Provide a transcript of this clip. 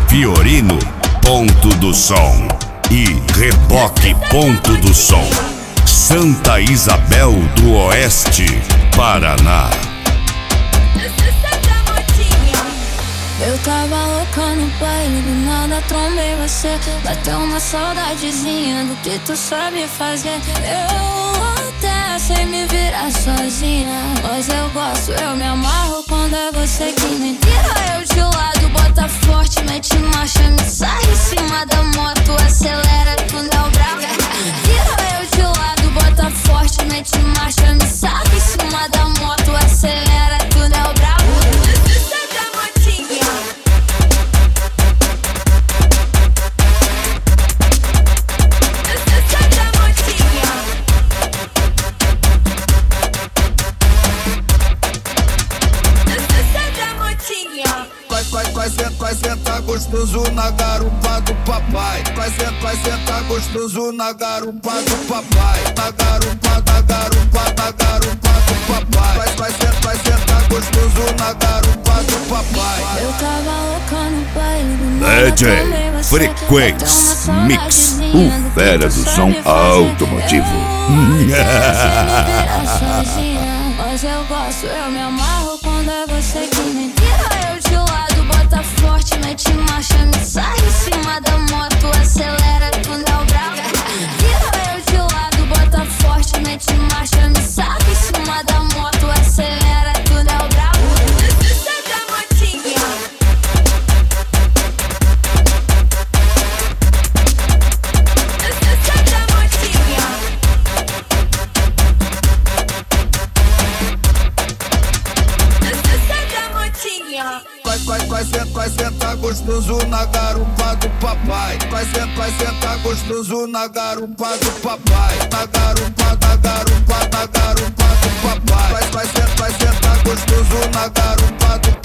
Fiorino, ponto do som. E Reboque, ponto do som. Santa Isabel do Oeste, Paraná. Eu tava louca no baile, do nada trombei você. Bateu uma saudadezinha do que tu sabe fazer. Eu até sei me virar sozinha, mas eu gosto, eu me amarro quando é você que me tira eu de lado. Bota forte, mete marcha, me sai em cima da moto, acelera, quando é o bravo. Tira eu de lado, bota forte, mete marcha, me sai em cima da moto, acelera, quando é o bravo. Vai sentar gostoso na garupa do papai. Vai sentar gostoso na garupa do papai. Na garupa do papai. Vai sentar gostoso na garupa do papai. Eu tava louca no baile do nada DJ trombei você. Frequência Mix, o fera do som automotivo. Mas eu gosto, eu me amarro quando é você que me tira eu de lado. Bota forte, mete marcha, me sai em cima da moto, acelera, quando é o bravo. Tira eu de lado, bota forte, mete marcha, me sai em cima da moto, acelera, quando é o bravo. Vai sentar gostoso na garupa do papai. Vai sentar gostoso na garupa do papai. Na garupa